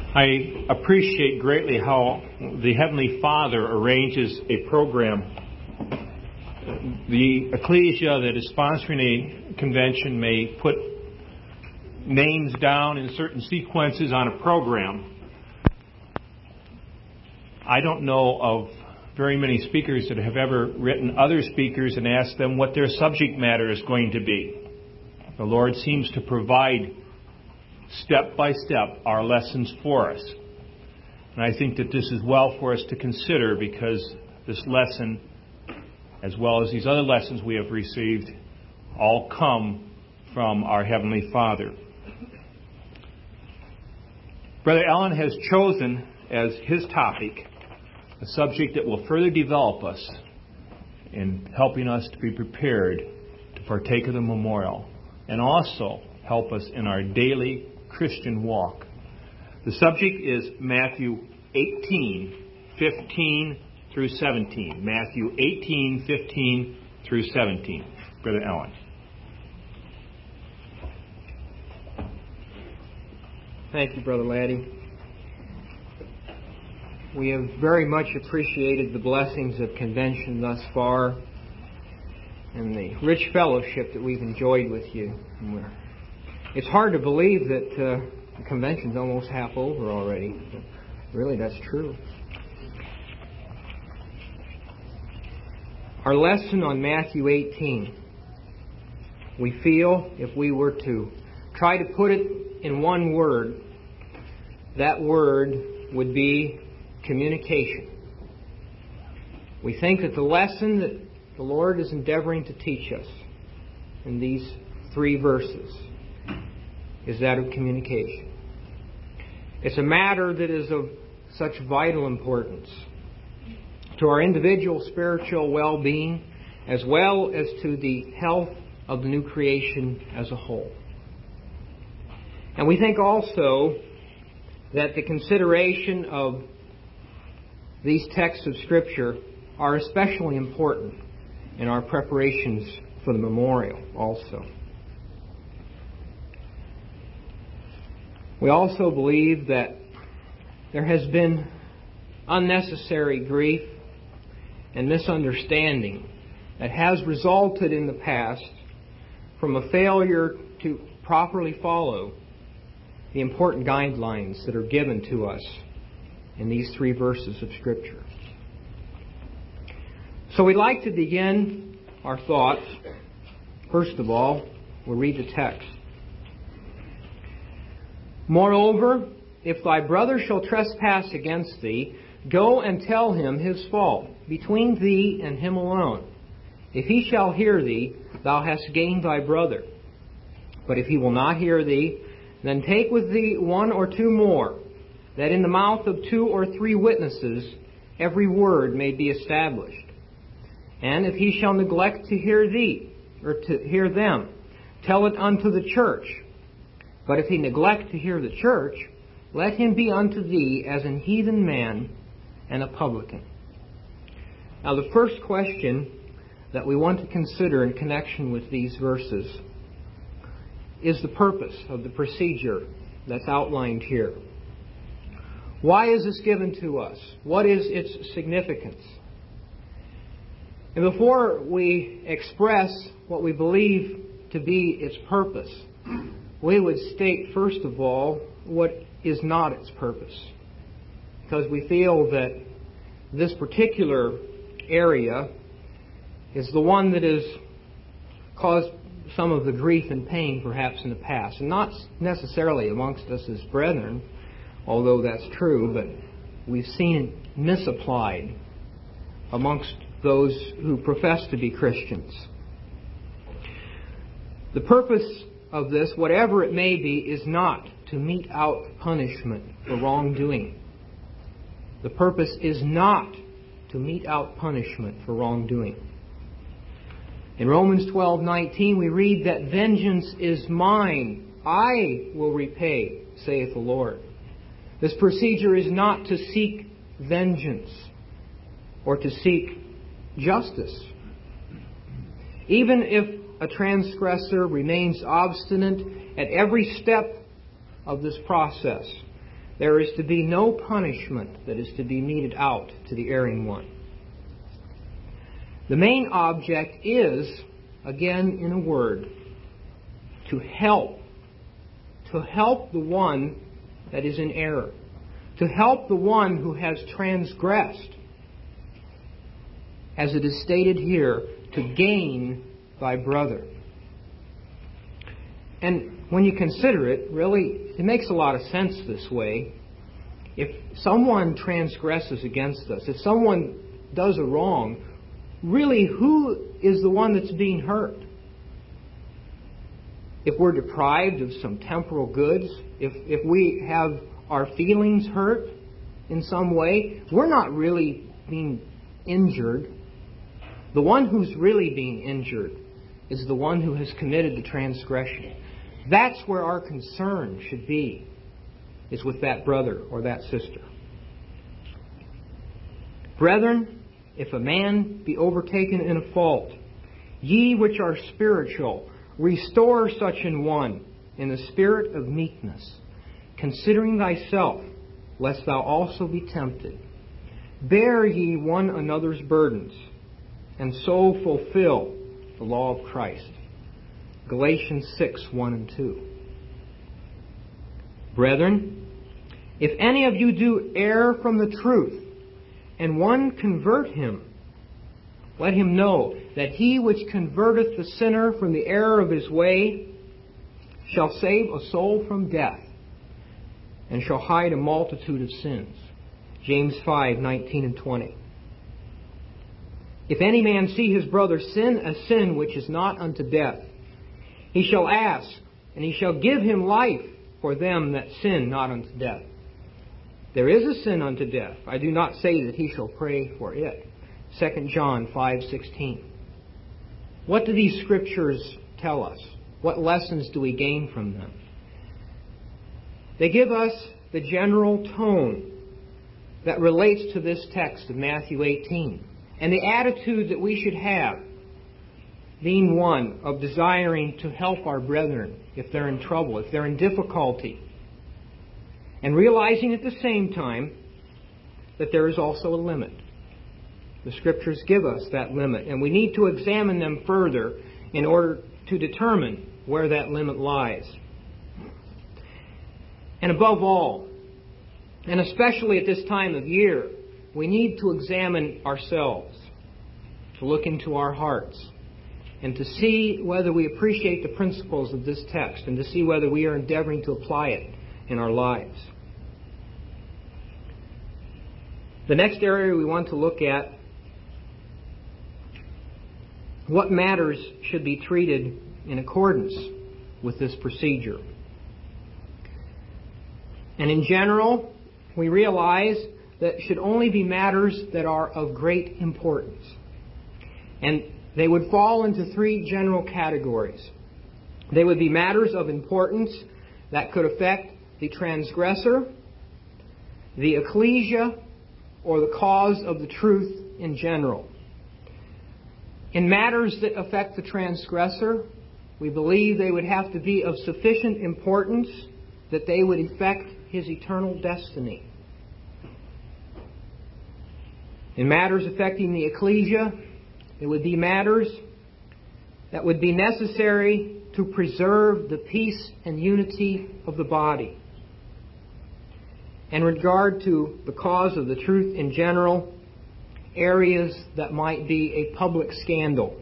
I appreciate greatly how the Heavenly Father arranges a program. The ecclesia that is sponsoring a convention may put names down in certain sequences on a program. I don't know of very many speakers that have ever written other speakers and asked them what their subject matter is going to be. The Lord seems to provide step by step our lessons for us. And I think that this is well for us to consider, because this lesson, as well as these other lessons we have received, all come from our Heavenly Father. Brother Allen has chosen as his topic a subject that will further develop us in helping us to be prepared to partake of the memorial, and also help us in our daily Christian walk. The subject is Matthew 18:15 through 17. Matthew 18:15 through 17. Brother Allen. Thank you, Brother Laddie. We have very much appreciated the blessings of convention thus far and the rich fellowship that we've enjoyed with you. It's hard to believe that the convention's almost half over already. But really, that's true. Our lesson on Matthew 18. We feel if we were to try to put it in one word, that word would be communication. We think that the lesson that the Lord is endeavoring to teach us in these 3 verses is that of communication. It's a matter that is of such vital importance to our individual spiritual well-being, as well as to the health of the new creation as a whole. And we think also that the consideration of these texts of Scripture are especially important in our preparations for the memorial also. We also believe that there has been unnecessary grief and misunderstanding that has resulted in the past from a failure to properly follow the important guidelines that are given to us in these 3 verses of Scripture. So we'd like to begin our thoughts. First of all, we'll read the text. Moreover, if thy brother shall trespass against thee, go and tell him his fault, between thee and him alone. If he shall hear thee, thou hast gained thy brother. But if he will not hear thee, then take with thee 1 or 2 more, that in the mouth of 2 or 3 witnesses every word may be established. And if he shall neglect to hear thee, or to hear them, tell it unto the church. But if he neglect to hear the church, let him be unto thee as an heathen man and a publican. Now, the first question that we want to consider in connection with these verses is the purpose of the procedure that's outlined here. Why is this given to us? What is its significance? And before we express what we believe to be its purpose, we would state, first of all, what is not its purpose. Because we feel that this particular area is the one that has caused some of the grief and pain perhaps in the past. And not necessarily amongst us as brethren, although that's true, but we've seen it misapplied amongst those who profess to be Christians. The purpose of this, whatever it may be, is not to mete out punishment for wrongdoing. The purpose is not to mete out punishment for wrongdoing. In Romans 12:19 we read that vengeance is mine, I will repay, saith the Lord. This procedure is not to seek vengeance or to seek justice. Even if a transgressor remains obstinate at every step of this process, There is to be no punishment that is to be meted out to the erring one. The main object is, again in a word, to help. To help the one that is in error. To help the one who has transgressed. As it is stated here, to gain thy brother. And when you consider it, really, it makes a lot of sense this way. If someone transgresses against us, if someone does a wrong, really, who is the one that's being hurt? If we're deprived of some temporal goods, if we have our feelings hurt in some way, we're not really being injured. The one who's really being injured is the one who has committed the transgression. That's where our concern should be, is with that brother or that sister. Brethren, if a man be overtaken in a fault, ye which are spiritual, restore such an one in the spirit of meekness, considering thyself, lest thou also be tempted. Bear ye one another's burdens, and so fulfill the law of Christ. Galatians 6:1 and 2. Brethren, if any of you do err from the truth, and one convert him, let him know that he which converteth the sinner from the error of his way shall save a soul from death, and shall hide a multitude of sins. James 5:19 and 20. If any man see his brother sin a sin which is not unto death, he shall ask, and he shall give him life for them that sin not unto death. There is a sin unto death. I do not say that he shall pray for it. 2 John 5:16. What do these scriptures tell us? What lessons do we gain from them? They give us the general tone that relates to this text of Matthew 18, and the attitude that we should have, being one of desiring to help our brethren if they're in trouble, if they're in difficulty, and realizing at the same time that there is also a limit. The Scriptures give us that limit, and we need to examine them further in order to determine where that limit lies. And above all, and especially at this time of year, we need to examine ourselves, to look into our hearts, and to see whether we appreciate the principles of this text, and to see whether we are endeavoring to apply it in our lives. The next area we want to look at, what matters should be treated in accordance with this procedure. And in general, we realize that it should only be matters that are of great importance. And they would fall into three general categories. They would be matters of importance that could affect the transgressor, the ecclesia, or the cause of the truth in general. In matters that affect the transgressor, we believe they would have to be of sufficient importance that they would affect his eternal destiny. In matters affecting the ecclesia, it would be matters that would be necessary to preserve the peace and unity of the body. In regard to the cause of the truth in general, areas that might be a public scandal.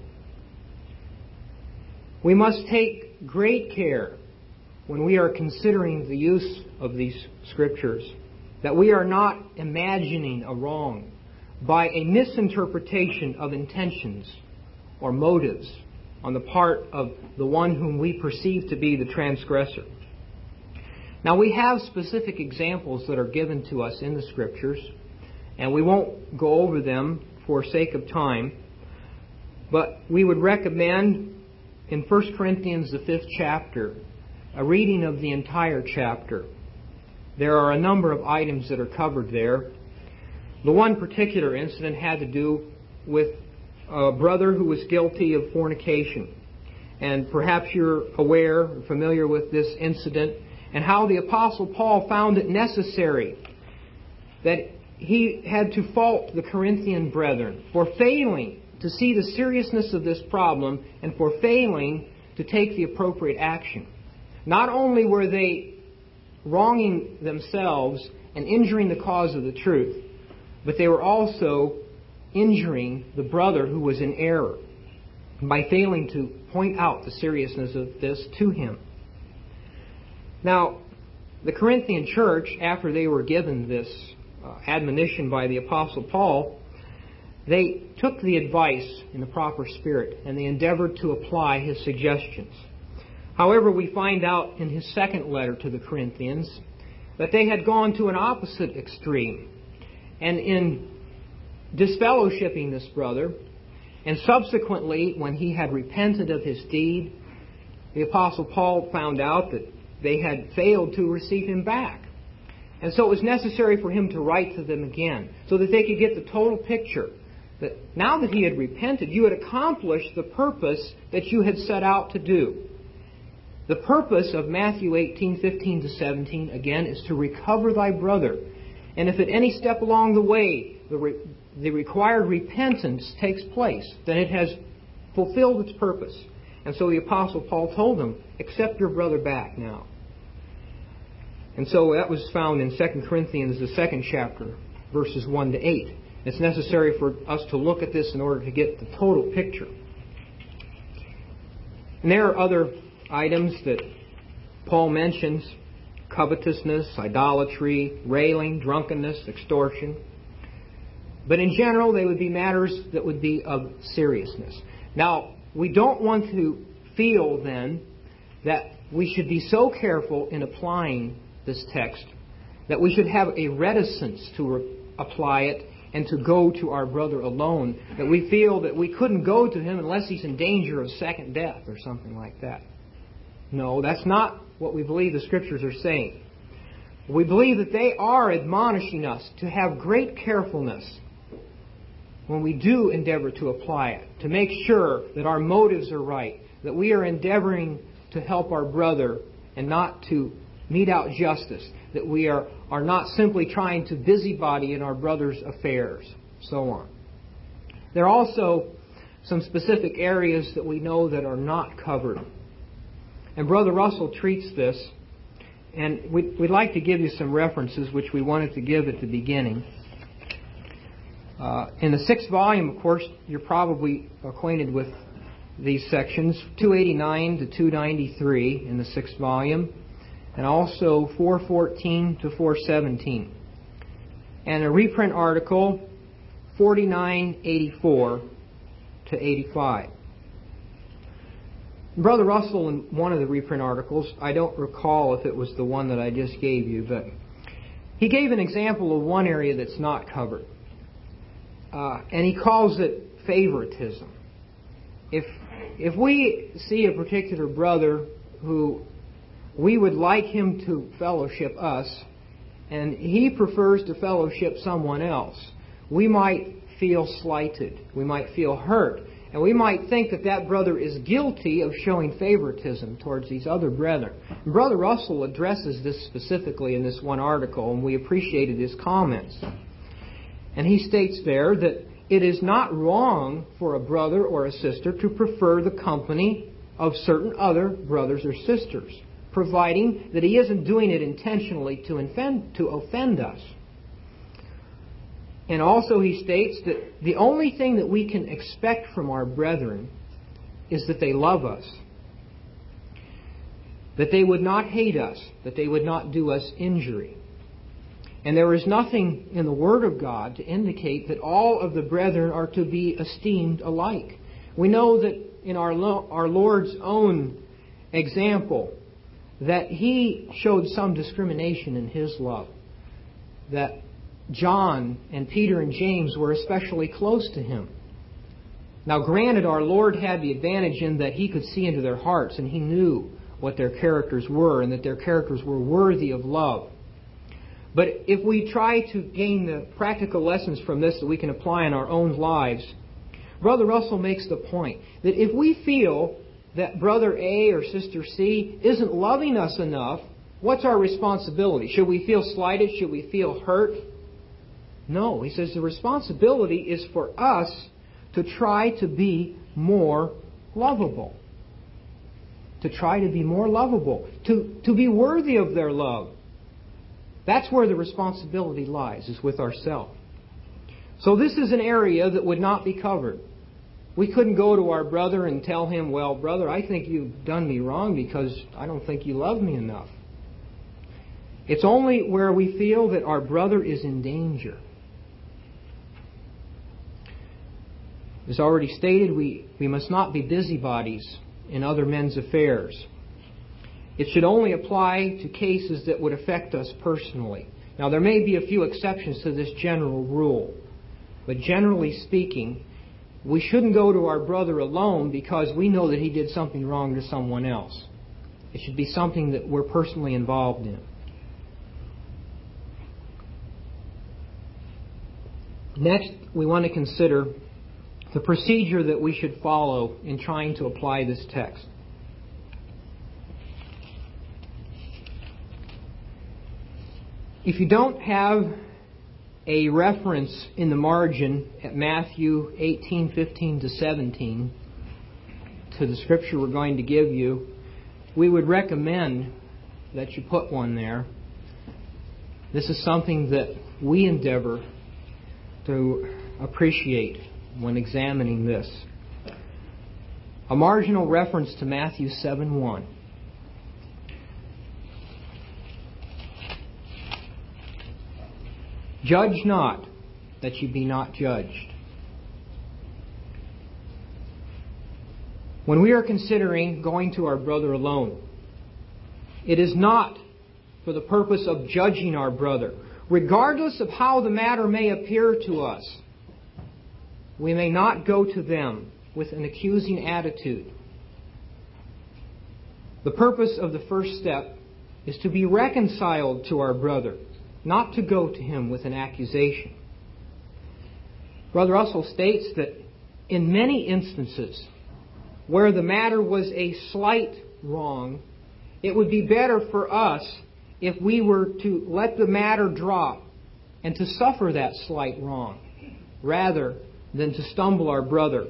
We must take great care when we are considering the use of these scriptures that we are not imagining a wrong by a misinterpretation of intentions or motives on the part of the one whom we perceive to be the transgressor. Now, we have specific examples that are given to us in the Scriptures, and we won't go over them for sake of time, but we would recommend in 1 Corinthians, the 5th chapter, a reading of the entire chapter. There are a number of items that are covered there. The one particular incident had to do with a brother who was guilty of fornication. And perhaps you're aware, familiar with this incident. and how the Apostle Paul found it necessary that he had to fault the Corinthian brethren for failing to see the seriousness of this problem and for failing to take the appropriate action. Not only were they wronging themselves and injuring the cause of the truth, but they were also injuring the brother who was in error by failing to point out the seriousness of this to him. Now, the Corinthian church, after they were given this admonition by the Apostle Paul, they took the advice in the proper spirit and they endeavored to apply his suggestions. However, we find out in his second letter to the Corinthians that they had gone to an opposite extreme. And in disfellowshipping this brother, and subsequently when he had repented of his deed, the Apostle Paul found out that they had failed to receive him back. And so it was necessary for him to write to them again so that they could get the total picture. That now that he had repented, you had accomplished the purpose that you had set out to do. The purpose of Matthew 18:15 to 17, again, is to recover thy brother. And if at any step along the way the required repentance takes place, then it has fulfilled its purpose. And so the Apostle Paul told them, accept your brother back now. And so that was found in 2 Corinthians, the 2nd chapter, verses 1 to 8. It's necessary for us to look at this in order to get the total picture. And there are other items that Paul mentions: covetousness, idolatry, railing, drunkenness, extortion. But in general, they would be matters that would be of seriousness. Now, we don't want to feel then that we should be so careful in applying this text that we should have a reticence to apply it and to go to our brother alone, that we feel that we couldn't go to him unless he's in danger of second death or something like that. No, that's not what we believe the Scriptures are saying. We believe that they are admonishing us to have great carefulness when we do endeavor to apply it, to make sure that our motives are right, that we are endeavoring to help our brother and not to mete out justice, that we are not simply trying to busybody in our brother's affairs, so on. There are also some specific areas that we know that are not covered. And Brother Russell treats this, and we'd like to give you some references which we wanted to give at the beginning. In the 6th volume, of course, you're probably acquainted with these sections, 289 to 293 in the 6th volume, and also 414 to 417. And a reprint article, 4984 to 85. Brother Russell, in one of the reprint articles, I don't recall if it was the one that I just gave you, but he gave an example of one area that's not covered. And he calls it favoritism. If we see a particular brother who we would like him to fellowship us, and he prefers to fellowship someone else, we might feel slighted. We might feel hurt. And we might think that that brother is guilty of showing favoritism towards these other brethren. And Brother Russell addresses this specifically in this one article, and we appreciated his comments. And he states there that it is not wrong for a brother or a sister to prefer the company of certain other brothers or sisters, providing that he isn't doing it intentionally to offend us. And also he states that the only thing that we can expect from our brethren is that they love us, that they would not hate us, that they would not do us injury. And there is nothing in the Word of God to indicate that all of the brethren are to be esteemed alike. We know that in our Lord's own example, that He showed some discrimination in His love. That John and Peter and James were especially close to Him. Now granted, our Lord had the advantage in that He could see into their hearts and He knew what their characters were and that their characters were worthy of love. But if we try to gain the practical lessons from this that we can apply in our own lives, Brother Russell makes the point that if we feel that Brother A or Sister C isn't loving us enough what's our responsibility? Should we feel slighted? Should we feel hurt? No. He says the responsibility is for us to try to be more lovable. To try to be more lovable. To be worthy of their love. That's where the responsibility lies, is with ourselves. So this is an area that would not be covered. We couldn't go to our brother and tell him, well, brother, I think you've done me wrong because I don't think you love me enough. It's only where we feel that our brother is in danger. As already stated, we must not be busybodies in other men's affairs. It should only apply to cases that would affect us personally. Now, there may be a few exceptions to this general rule, but generally speaking, we shouldn't go to our brother alone because we know that he did something wrong to someone else. It should be something that we're personally involved in. Next, we want to consider the procedure that we should follow in trying to apply this text. If you don't have a reference in the margin at Matthew 18:15 to 17 to the scripture we're going to give you, we would recommend that you put one there. This is something that we endeavor to appreciate when examining this. A marginal reference to Matthew 7:1. Judge not, that you be not judged. When we are considering going to our brother alone, it is not for the purpose of judging our brother. Regardless of how the matter may appear to us, we may not go to them with an accusing attitude. The purpose of the first step is to be reconciled to our brother, not to go to him with an accusation. Brother Russell states that in many instances where the matter was a slight wrong, it would be better for us if we were to let the matter drop and to suffer that slight wrong rather than to stumble our brother.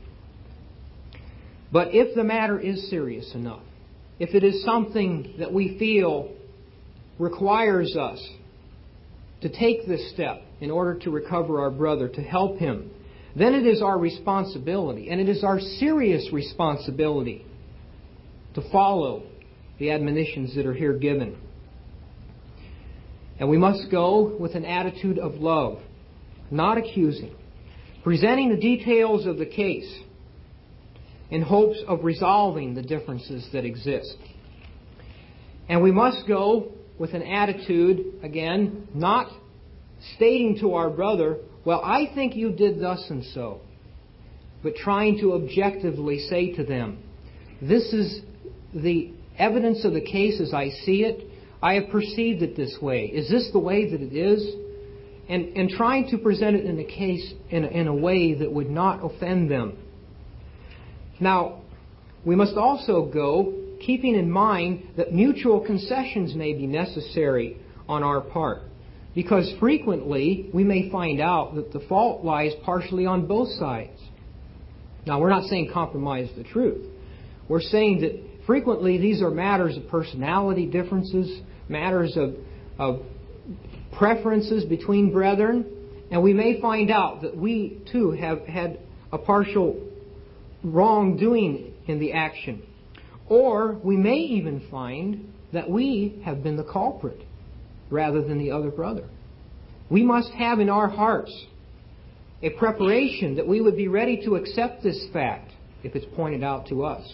But if the matter is serious enough, if it is something that we feel requires us to take this step in order to recover our brother, to help him, then it is our responsibility, and it is our serious responsibility to follow the admonitions that are here given. And we must go with an attitude of love, not accusing, presenting the details of the case in hopes of resolving the differences that exist. And we must go with an attitude, again, not stating to our brother, well, I think you did thus and so, but trying to objectively say to them, this is the evidence of the case as I see it. I have perceived it this way. Is this the way that it is? And trying to present it in a case in a way that would not offend them. Now, we must also go keeping in mind that mutual concessions may be necessary on our part. Because frequently we may find out that the fault lies partially on both sides. Now, we're not saying compromise the truth. We're saying that frequently these are matters of personality differences, matters of preferences between brethren, and we may find out that we too have had a partial wrongdoing in the action. Or we may even find that we have been the culprit rather than the other brother. We must have in our hearts a preparation that we would be ready to accept this fact if it's pointed out to us.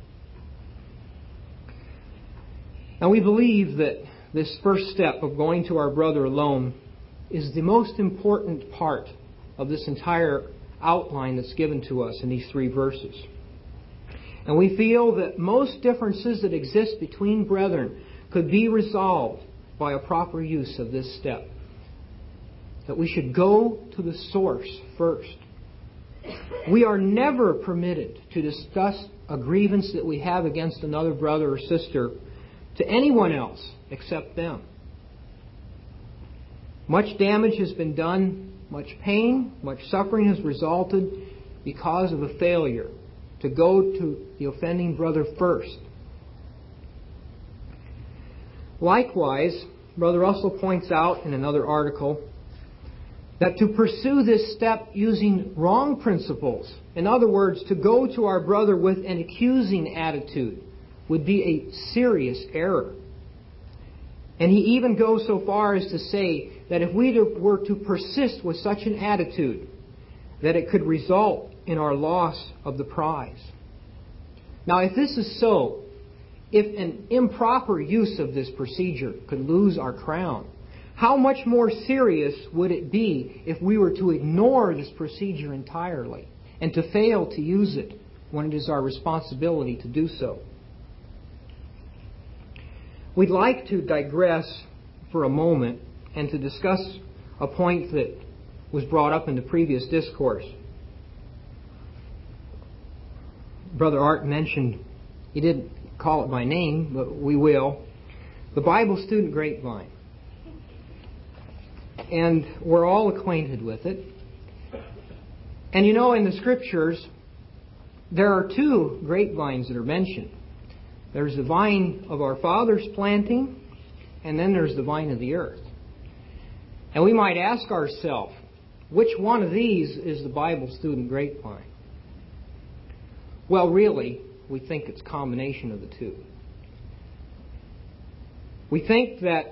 Now, we believe that this first step of going to our brother alone is the most important part of this entire outline that's given to us in these 3 verses. And we feel that most differences that exist between brethren could be resolved by a proper use of this step. That we should go to the source first. We are never permitted to discuss a grievance that we have against another brother or sister to anyone else except them. Much damage has been done, much pain, much suffering has resulted because of a failure to go to the offending brother first. Likewise, Brother Russell points out in another article that to pursue this step using wrong principles, in other words, to go to our brother with an accusing attitude, would be a serious error. And he even goes so far as to say that if we were to persist with such an attitude, that it could result in our loss of the prize. Now, if this is so, if an improper use of this procedure could lose our crown, how much more serious would it be if we were to ignore this procedure entirely and to fail to use it when it is our responsibility to do so? We'd like to digress for a moment and to discuss a point that was brought up in the previous discourse. Brother Art mentioned, he didn't call it by name, but we will, the Bible Student Grapevine. And we're all acquainted with it. And you know, in the Scriptures, there are two grapevines that are mentioned. There's the vine of our father's planting, and then there's the vine of the earth. And we might ask ourselves, which one of these is the Bible Student Grapevine? Well, really, we think it's a combination of the two. We think that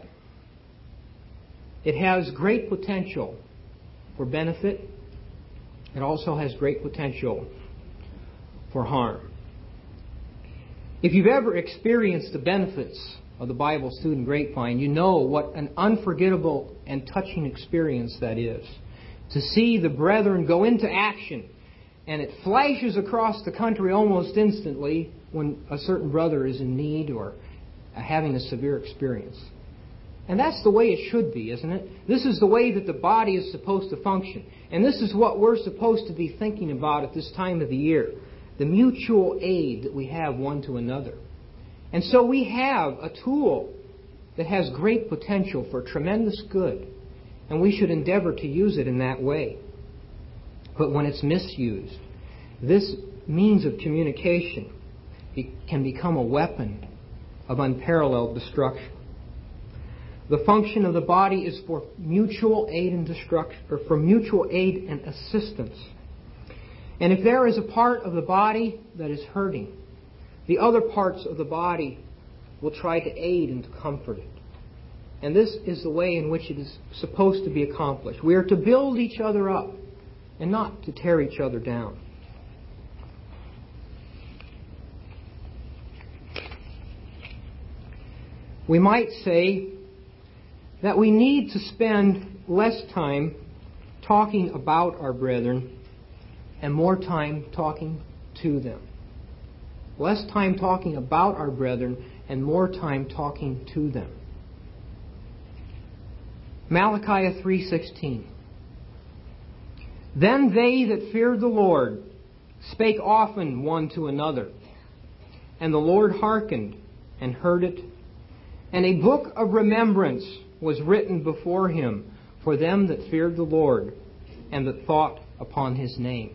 it has great potential for benefit. It also has great potential for harm. If you've ever experienced the benefits of the Bible Student Grapevine, you know what an unforgettable and touching experience that is. To see the brethren go into action, and it flashes across the country almost instantly when a certain brother is in need or having a severe experience. And that's the way it should be, isn't it? This is the way that the body is supposed to function. And this is what we're supposed to be thinking about at this time of the year. The mutual aid that we have one to another. And so we have a tool that has great potential for tremendous good. And we should endeavor to use it in that way. But when it's misused, this means of communication can become a weapon of unparalleled destruction. The function of the body is for mutual aid and destruction, or for mutual aid and assistance. And if there is a part of the body that is hurting, the other parts of the body will try to aid and to comfort it. And this is the way in which it is supposed to be accomplished. We are to build each other up and not to tear each other down. We might say that we need to spend less time talking about our brethren and more time talking to them. Less time talking about our brethren and more time talking to them. Malachi 3:16. Then they that feared the Lord spake often one to another, and the Lord hearkened and heard it. And a book of remembrance was written before him for them that feared the Lord and that thought upon his name.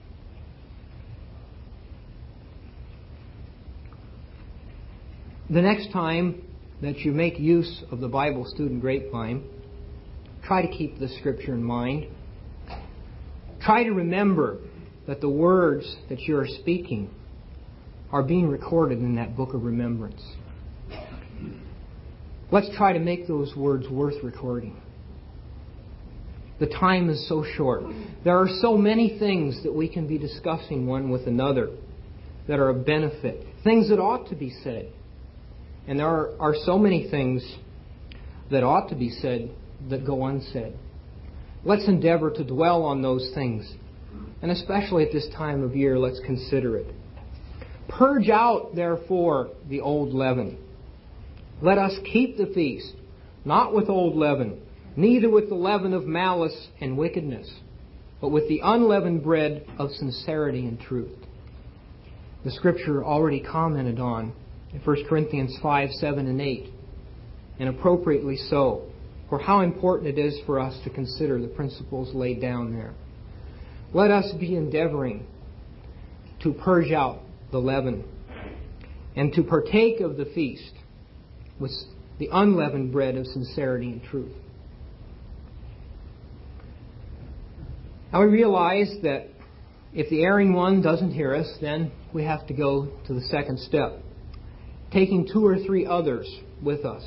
The next time that you make use of the Bible Student Grapevine, try to keep this scripture in mind. Try to remember that the words that you are speaking are being recorded in that book of remembrance. Let's try to make those words worth recording. The time is so short. There are so many things that we can be discussing one with another that are of benefit. Things that ought to be said. And there are so many things that ought to be said that go unsaid. Let's endeavor to dwell on those things. And especially at this time of year, let's consider it. Purge out, therefore, the old leaven. Let us keep the feast, not with old leaven, neither with the leaven of malice and wickedness, but with the unleavened bread of sincerity and truth. The Scripture already commented on in 1 Corinthians 5, 7, and 8. and appropriately so, for how important it is for us to consider the principles laid down there. Let us be endeavoring to purge out the leaven and to partake of the feast with the unleavened bread of sincerity and truth. Now we realize that if the erring one doesn't hear us, then we have to go to the second step, taking 2 or 3 others with us.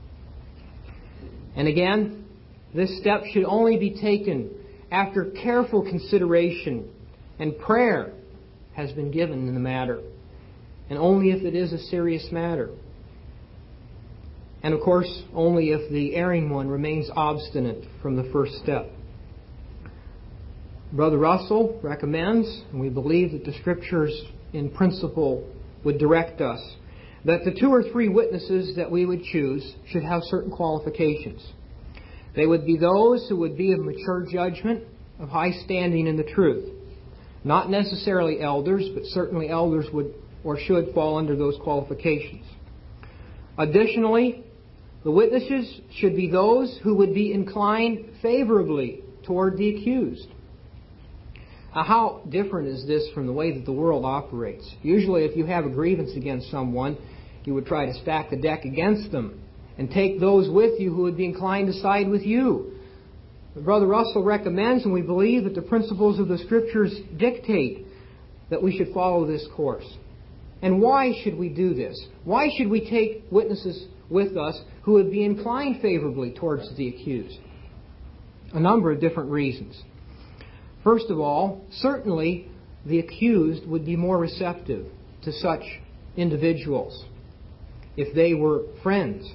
And again, this step should only be taken after careful consideration and prayer has been given in the matter, and only if it is a serious matter. And of course, only if the erring one remains obstinate from the first step. Brother Russell recommends, and we believe that the Scriptures in principle would direct us, that the 2 or 3 witnesses that we would choose should have certain qualifications. They would be those who would be of mature judgment, of high standing in the truth. Not necessarily elders, but certainly elders would or should fall under those qualifications. Additionally, the witnesses should be those who would be inclined favorably toward the accused. Now, how different is this from the way that the world operates? Usually, if you have a grievance against someone, you would try to stack the deck against them and take those with you who would be inclined to side with you. Brother Russell recommends, and we believe that the principles of the Scriptures dictate that we should follow this course. And why should we do this? Why should we take witnesses with us who would be inclined favorably towards the accused? A number of different reasons. First of all, certainly the accused would be more receptive to such individuals if they were friends.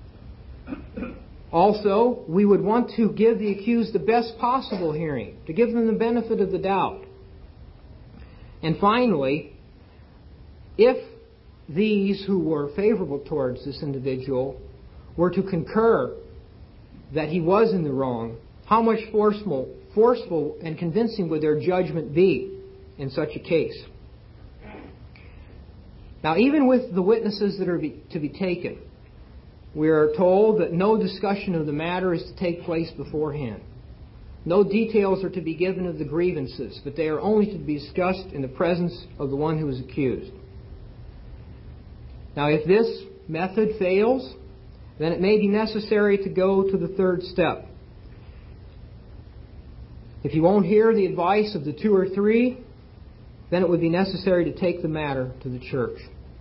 Also, we would want to give the accused the best possible hearing, to give them the benefit of the doubt. And finally, if these who were favorable towards this individual were to concur that he was in the wrong, how much forceful and convincing would their judgment be in such a case? Now, even with the witnesses that are to be taken, we are told that no discussion of the matter is to take place beforehand. No details are to be given of the grievances, but they are only to be discussed in the presence of the one who is accused. Now, if this method fails, then it may be necessary to go to the third step. If you won't hear the advice of the 2 or 3, then it would be necessary to take the matter to the church.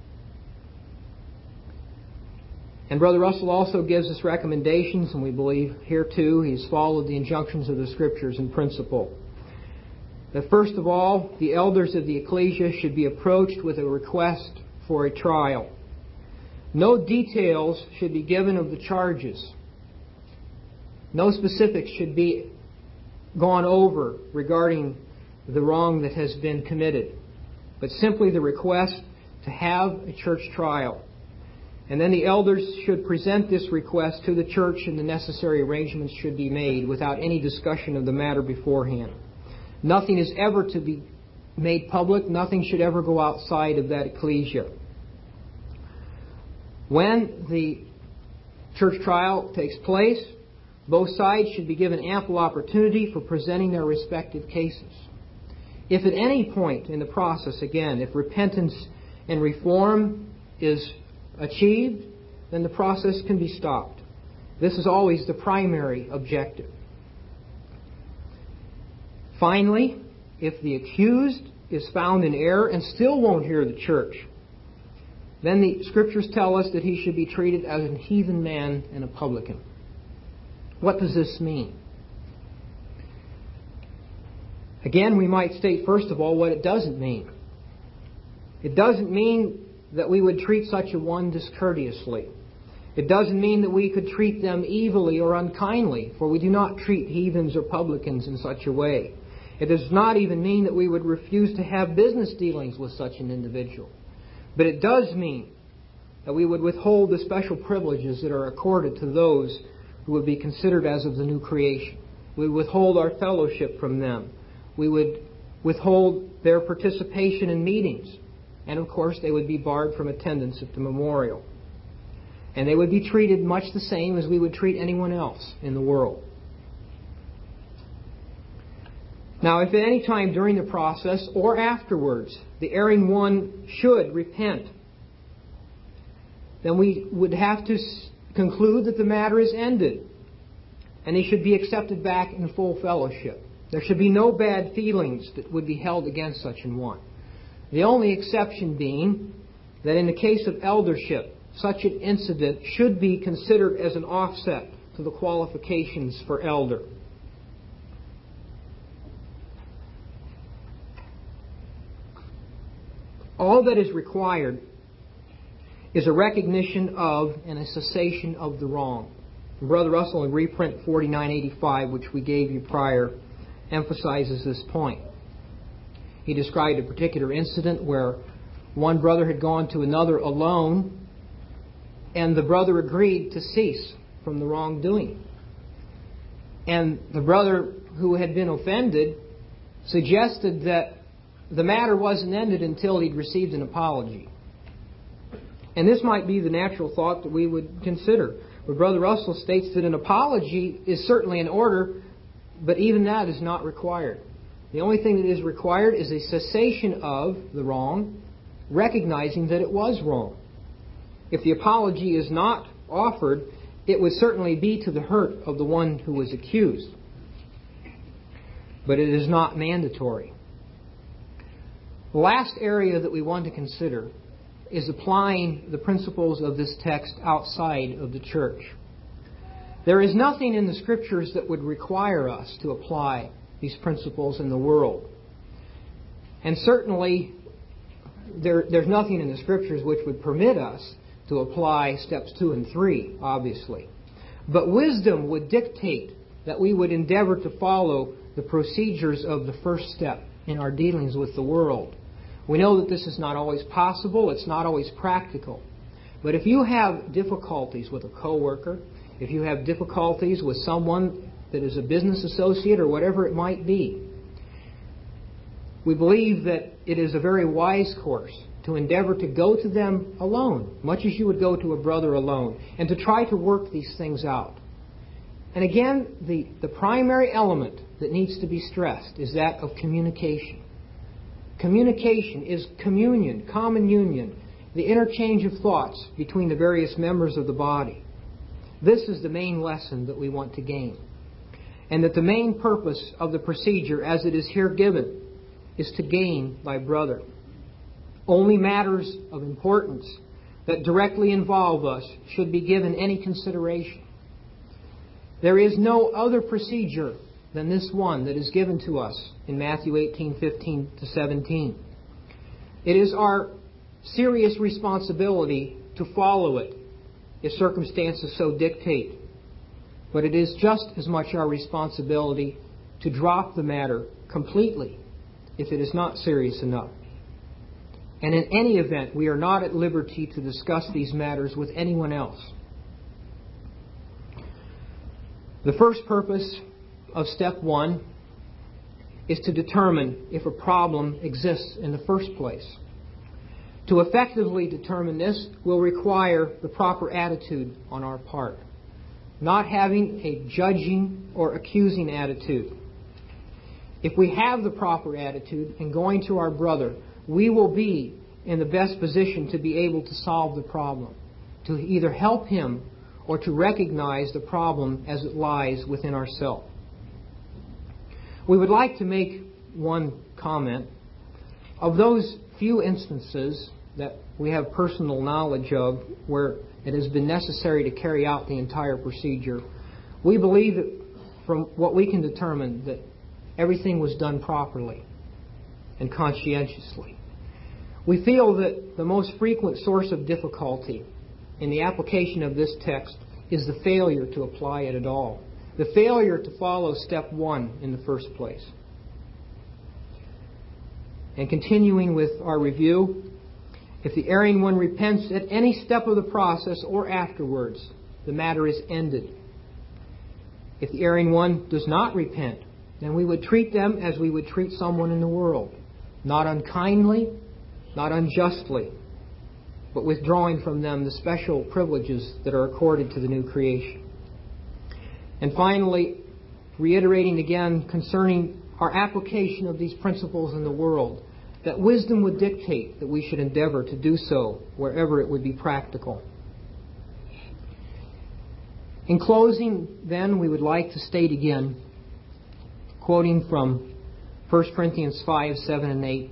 And Brother Russell also gives us recommendations, and we believe here too he's followed the injunctions of the Scriptures in principle. That first of all, the elders of the ecclesia should be approached with a request for a trial. No details should be given of the charges. No specifics should be gone over regarding the wrong that has been committed, but simply the request to have a church trial. And then the elders should present this request to the church, and the necessary arrangements should be made without any discussion of the matter beforehand. Nothing is ever to be made public. Nothing should ever go outside of that ecclesia. When the church trial takes place, both sides should be given ample opportunity for presenting their respective cases. If at any point in the process, again, if repentance and reform is achieved, then the process can be stopped. This is always the primary objective. Finally, if the accused is found in error and still won't hear the church, then the Scriptures tell us that he should be treated as a heathen man and a publican. What does this mean? Again, we might state first of all what it doesn't mean. It doesn't mean that we would treat such a one discourteously. It doesn't mean that we could treat them evilly or unkindly, for we do not treat heathens or publicans in such a way. It does not even mean that we would refuse to have business dealings with such an individual. But it does mean that we would withhold the special privileges that are accorded to those who would be considered as of the new creation. We would withhold our fellowship from them. We would withhold their participation in meetings. And of course, they would be barred from attendance at the memorial. And they would be treated much the same as we would treat anyone else in the world. Now, if at any time during the process or afterwards the erring one should repent, then we would have to conclude that the matter is ended and he should be accepted back in full fellowship. There should be no bad feelings that would be held against such an one. The only exception being that in the case of eldership, such an incident should be considered as an offset to the qualifications for elder. All that is required is a recognition of and a cessation of the wrong. Brother Russell in reprint 4985, which we gave you prior, emphasizes this point. He described a particular incident where one brother had gone to another alone, and the brother agreed to cease from the wrongdoing. And the brother who had been offended suggested that the matter wasn't ended until he'd received an apology. And this might be the natural thought that we would consider. But Brother Russell states that an apology is certainly in order, but even that is not required. The only thing that is required is a cessation of the wrong, recognizing that it was wrong. If the apology is not offered, it would certainly be to the hurt of the one who was accused. But it is not mandatory. The last area that we want to consider is applying the principles of this text outside of the church. There is nothing in the Scriptures that would require us to apply these principles in the world. And certainly, there's nothing in the Scriptures which would permit us to apply steps 2 and 3, obviously. But wisdom would dictate that we would endeavor to follow the procedures of the first step in our dealings with the world. We know that this is not always possible, it's not always practical. But if you have difficulties with a coworker, if you have difficulties with someone that is a business associate or whatever it might be, we believe that it is a very wise course to endeavor to go to them alone, much as you would go to a brother alone, and to try to work these things out. And again, the primary element that needs to be stressed is that of communication. Communication is communion, common union, the interchange of thoughts between the various members of the body. This is the main lesson that we want to gain. And that the main purpose of the procedure as it is here given is to gain thy brother. Only matters of importance that directly involve us should be given any consideration. There is no other procedure than this one that is given to us in Matthew 18:15-17. It is our serious responsibility to follow it if circumstances so dictate. But it is just as much our responsibility to drop the matter completely if it is not serious enough. And in any event, we are not at liberty to discuss these matters with anyone else. The first purpose of step 1 is to determine if a problem exists in the first place. To effectively determine this will require the proper attitude on our part, not having a judging or accusing attitude. If we have the proper attitude in going to our brother, we will be in the best position to be able to solve the problem, to either help him or to recognize the problem as it lies within ourselves. We would like to make one comment. Of those few instances that we have personal knowledge of where it has been necessary to carry out the entire procedure, we believe that from what we can determine that everything was done properly and conscientiously. We feel that the most frequent source of difficulty in the application of this text is the failure to apply it at all. The failure to follow step 1 in the first place. And continuing with our review, if the erring one repents at any step of the process or afterwards, the matter is ended. If the erring one does not repent, then we would treat them as we would treat someone in the world. Not unkindly, not unjustly. but withdrawing from them the special privileges that are accorded to the new creation. And finally, reiterating again concerning our application of these principles in the world, that wisdom would dictate that we should endeavor to do so wherever it would be practical. In closing, then, we would like to state again, quoting from 1 Corinthians 5, 7, and 8,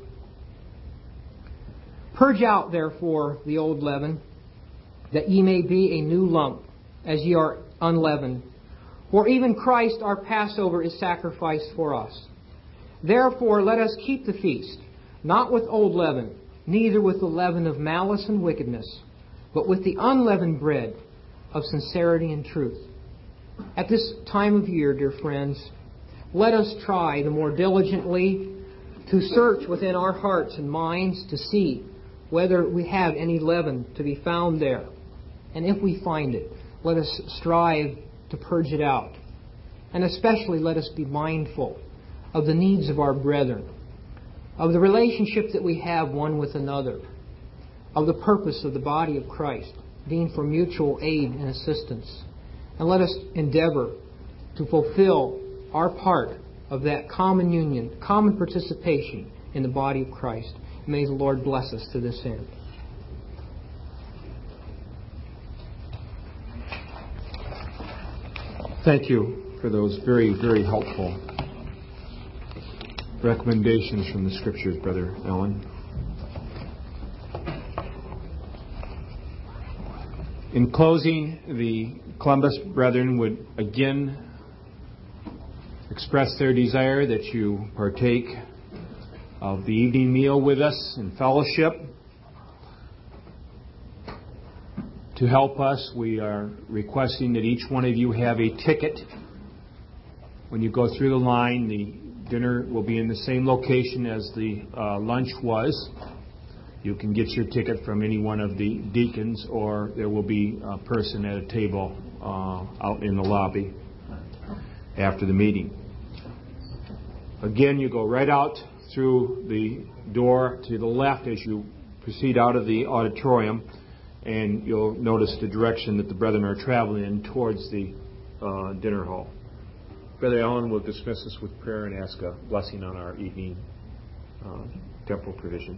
"Purge out, therefore, the old leaven, that ye may be a new lump, as ye are unleavened. For even Christ our Passover is sacrificed for us. Therefore let us keep the feast, not with old leaven, neither with the leaven of malice and wickedness, but with the unleavened bread of sincerity and truth." At this time of year, dear friends, let us try the more diligently to search within our hearts and minds to see whether we have any leaven to be found there. And if we find it, let us strive to purge it out. And especially let us be mindful of the needs of our brethren, of the relationship that we have one with another, of the purpose of the body of Christ, being for mutual aid and assistance. And let us endeavor to fulfill our part of that common union, common participation in the body of Christ. May the Lord bless us to this end. Thank you for those very, very helpful recommendations from the Scriptures, Brother Alan. In closing, the Columbus Brethren would again express their desire that you partake of the evening meal with us in fellowship. To help us, we are requesting that each one of you have a ticket. When you go through the line, the dinner will be in the same location as the lunch was. You can get your ticket from any one of the deacons, or there will be a person at a table out in the lobby after the meeting. Again, you go right out through the door to the left as you proceed out of the auditorium, and you'll notice the direction that the brethren are traveling in towards the dinner hall. Brother Allen will dismiss us with prayer and ask a blessing on our evening temporal provision.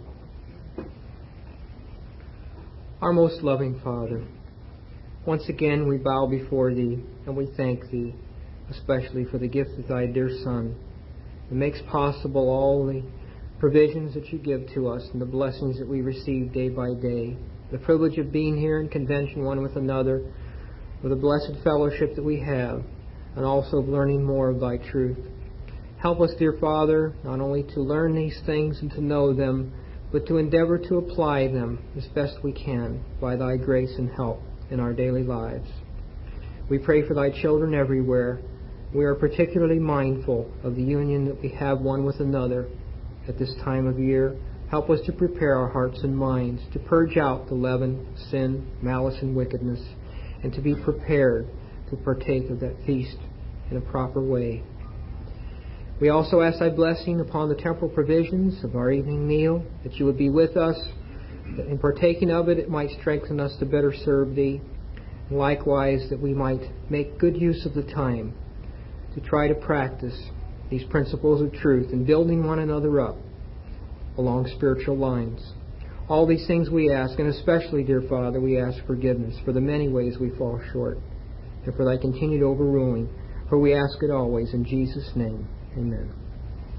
Our most loving Father, once again we bow before Thee and we thank Thee, especially for the gift of Thy dear Son, that makes possible all the provisions that You give to us and the blessings that we receive day by day, the privilege of being here in convention one with another, with the blessed fellowship that we have, and also of learning more of Thy truth. Help us, dear Father, not only to learn these things and to know them, but to endeavor to apply them as best we can by Thy grace and help in our daily lives. We pray for Thy children everywhere. We are particularly mindful of the union that we have one with another at this time of year. Help us to prepare our hearts and minds to purge out the leaven, sin, malice, and wickedness, and to be prepared to partake of that feast in a proper way. We also ask Thy blessing upon the temporal provisions of our evening meal, that You would be with us, that in partaking of it, it might strengthen us to better serve Thee, and likewise that we might make good use of the time to try to practice these principles of truth and building one another up along spiritual lines. All these things we ask, and especially, dear Father, we ask forgiveness for the many ways we fall short, and for Thy continued overruling. For we ask it always in Jesus' name. Amen.